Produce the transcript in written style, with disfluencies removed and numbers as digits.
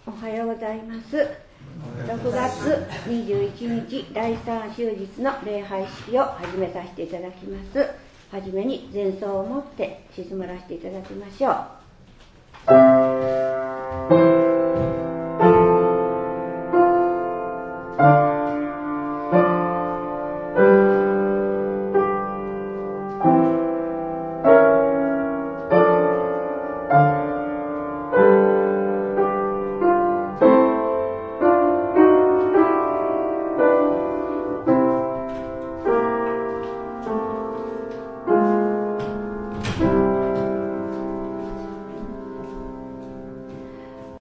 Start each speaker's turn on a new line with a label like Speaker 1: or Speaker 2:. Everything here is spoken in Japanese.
Speaker 1: おはようございます。6月21日第3週日の礼拝式を始めさせていただきます。はじめに前奏をもって静まらせていただきましょう。